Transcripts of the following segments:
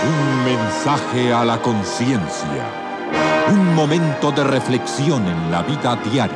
Un mensaje a la conciencia. Un momento de reflexión en la vida diaria.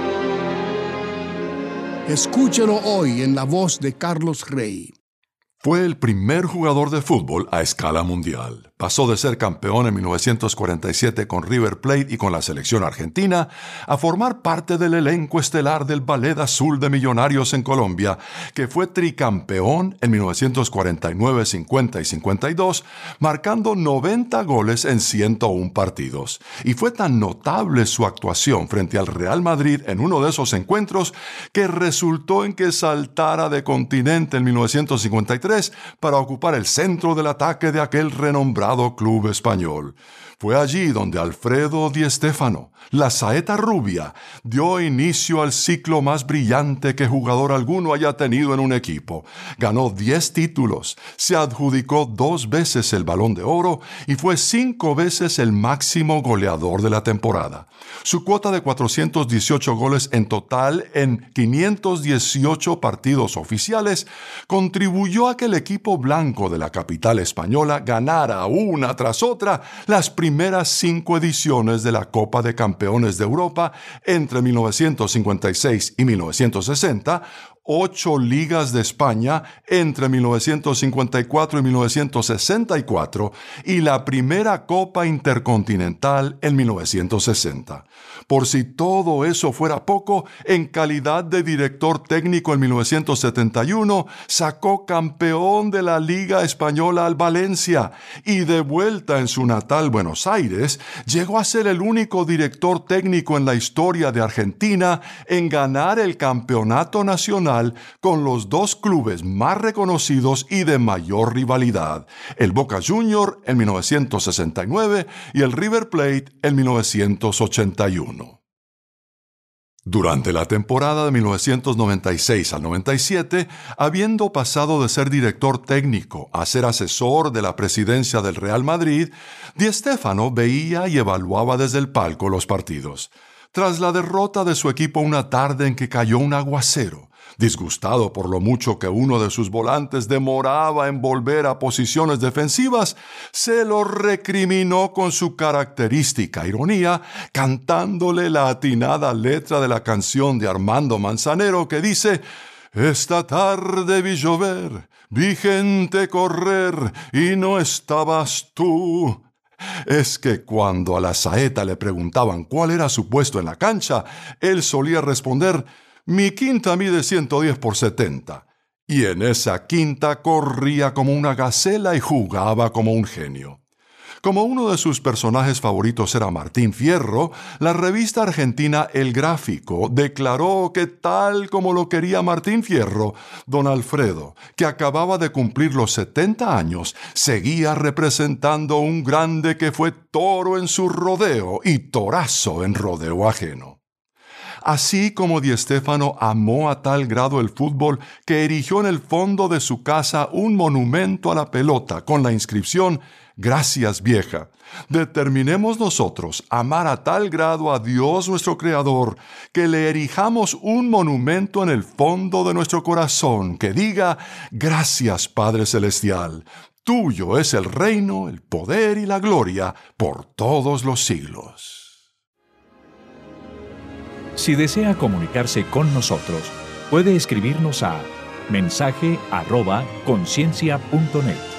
Escúchelo hoy en la voz de Carlos Rey. Fue el primer jugador de fútbol a escala mundial. Pasó de ser campeón en 1947 con River Plate y con la selección argentina a formar parte del elenco estelar del Ballet Azul de Millonarios en Colombia, que fue tricampeón en 1949, 50 y 52, marcando 90 goles en 101 partidos. Y fue tan notable su actuación frente al Real Madrid en uno de esos encuentros que resultó en que saltara de continente en 1953 para ocupar el centro del ataque de aquel renombrado club español. Fue allí donde Alfredo Di Stéfano, la saeta rubia, dio inicio al ciclo más brillante que jugador alguno haya tenido en un equipo. Ganó 10 títulos, se adjudicó 2 veces el Balón de Oro y fue 5 veces el máximo goleador de la temporada. Su cuota de 418 goles en total en 518 partidos oficiales contribuyó a que el equipo blanco de la capital española ganara una tras otra las primeras 5 ediciones de la Copa de Campeones de Europa entre 1956 y 1960, 8 ligas de España entre 1954 y 1964 y la primera Copa Intercontinental en 1960. Por si todo eso fuera poco, en calidad de director técnico en 1971, sacó campeón de la Liga Española al Valencia y de vuelta en su natal Buenos Aires, llegó a ser el único director técnico en la historia de Argentina en ganar el campeonato nacional con los 2 clubes más reconocidos y de mayor rivalidad, el Boca Juniors en 1969 y el River Plate en 1981. Durante la temporada de 1996 al 97, habiendo pasado de ser director técnico a ser asesor de la presidencia del Real Madrid, Di Stéfano veía y evaluaba desde el palco los partidos. Tras la derrota de su equipo una tarde en que cayó un aguacero, disgustado por lo mucho que uno de sus volantes demoraba en volver a posiciones defensivas, se lo recriminó con su característica ironía, cantándole la atinada letra de la canción de Armando Manzanero que dice: «Esta tarde vi llover, vi gente correr y no estabas tú». Es que cuando a la saeta le preguntaban cuál era su puesto en la cancha, él solía responder: «Mi quinta mide 110 por 70». Y en esa quinta corría como una gacela y jugaba como un genio. Como uno de sus personajes favoritos era Martín Fierro, la revista argentina El Gráfico declaró que tal como lo quería Martín Fierro, don Alfredo, que acababa de cumplir los 70 años, seguía representando un grande que fue toro en su rodeo y torazo en rodeo ajeno. Así como Di Stéfano amó a tal grado el fútbol que erigió en el fondo de su casa un monumento a la pelota con la inscripción «Gracias, vieja». Determinemos nosotros amar a tal grado a Dios nuestro Creador que le erijamos un monumento en el fondo de nuestro corazón que diga: «Gracias, Padre Celestial. Tuyo es el reino, el poder y la gloria por todos los siglos». Si desea comunicarse con nosotros, puede escribirnos a mensaje@conciencia.net.